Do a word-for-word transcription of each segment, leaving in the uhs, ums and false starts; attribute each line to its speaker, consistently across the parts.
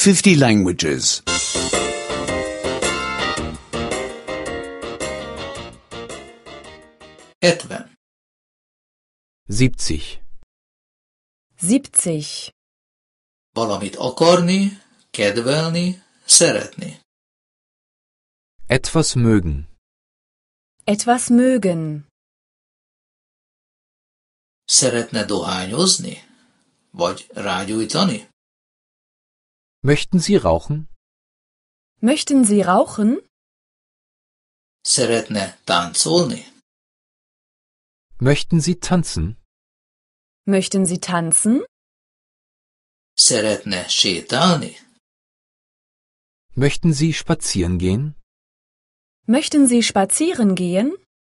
Speaker 1: fifty languages.
Speaker 2: hetven.
Speaker 3: siebzig.
Speaker 4: siebzig.
Speaker 2: Valamit akarni, kedvelni, szeretni.
Speaker 3: Etwas mögen.
Speaker 4: Etwas mögen.
Speaker 2: Szeretne dohányozni? Vagy rágyújtani?
Speaker 3: Möchten Sie rauchen?
Speaker 4: Möchten Sie rauchen?
Speaker 2: Szeretne táncolni?
Speaker 3: Möchten Sie tanzen?
Speaker 4: Möchten Sie tanzen?
Speaker 2: Szeretne sétálni?
Speaker 3: Möchten Sie spazieren gehen?
Speaker 4: Möchten Sie spazieren gehen?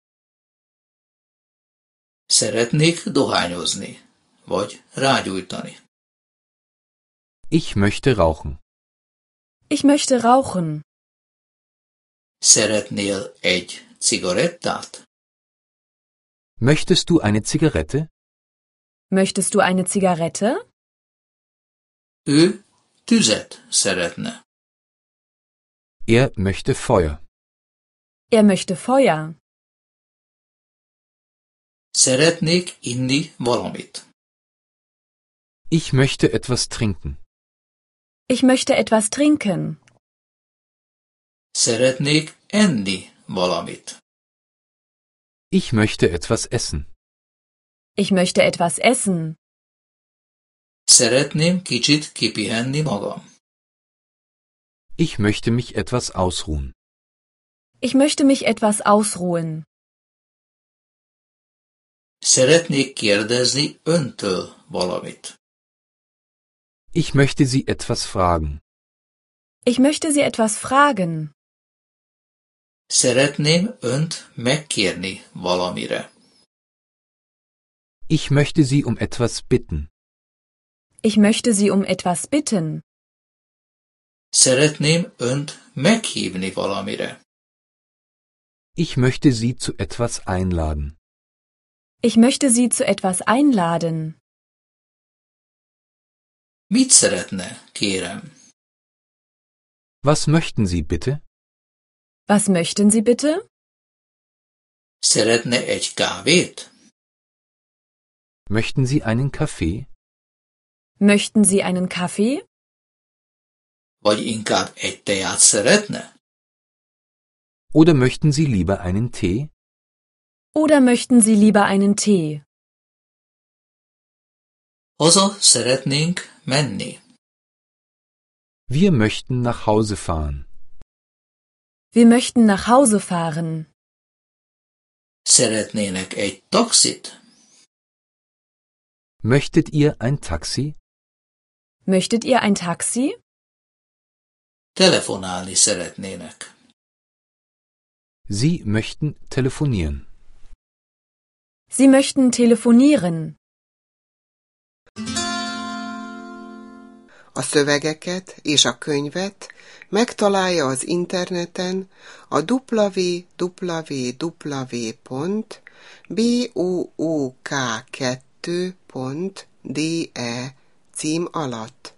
Speaker 2: Szeretnék dohányozni, vagy rágyújtani.
Speaker 3: Ich möchte rauchen.
Speaker 4: Ich möchte rauchen.
Speaker 2: Szeretnél egy cigarettát?
Speaker 3: Möchtest du eine Zigarette?
Speaker 4: Möchtest du eine Zigarette?
Speaker 2: Ő tüzet szeretne.
Speaker 3: Er möchte Feuer.
Speaker 4: Er möchte Feuer.
Speaker 2: Szeretnék inni valamit.
Speaker 3: Ich möchte etwas trinken.
Speaker 4: Ich möchte etwas trinken.
Speaker 2: Szeretnék enni valamit.
Speaker 3: Ich möchte etwas essen.
Speaker 4: Ich möchte etwas essen.
Speaker 2: Szeretném kicsit kipihenni magam.
Speaker 3: Ich möchte mich etwas ausruhen.
Speaker 4: Ich möchte mich etwas ausruhen.
Speaker 2: Szeretnék kérdezni öntől valamit.
Speaker 3: Ich möchte Sie etwas fragen.
Speaker 4: Ich möchte Sie etwas fragen.
Speaker 2: Szeretném önt megkérni valamire.
Speaker 3: Ich möchte Sie um etwas bitten.
Speaker 4: Ich möchte Sie um etwas bitten.
Speaker 2: Szeretném önt meghívni valamire.
Speaker 3: Ich möchte Sie zu etwas einladen.
Speaker 4: Ich möchte Sie zu etwas einladen.
Speaker 2: Mit szeretne, kérem?
Speaker 3: Was möchten Sie bitte?
Speaker 4: Was möchten Sie bitte?
Speaker 2: Szeretne egy kávét?
Speaker 3: Möchten Sie einen Kaffee?
Speaker 4: Möchten Sie einen Kaffee?
Speaker 2: Vagy inkább egy teát szeretne?
Speaker 3: Oder möchten Sie lieber einen Tee?
Speaker 4: Oder möchten Sie lieber einen Tee?
Speaker 2: Haza szeretnénk menni.
Speaker 3: Wir möchten nach Hause fahren.
Speaker 4: Wir möchten nach Hause fahren.
Speaker 2: Szeretnének egy taxit?
Speaker 3: Möchtet ihr ein Taxi?
Speaker 4: Möchtet ihr ein Taxi?
Speaker 2: Telefonálni szeretnének.
Speaker 3: Sie möchten telefonieren.
Speaker 4: Sie möchten telefonieren.
Speaker 5: A szövegeket és a könyvet megtalálja az interneten a double-u double-u double-u pont book kettő pont de cím alatt.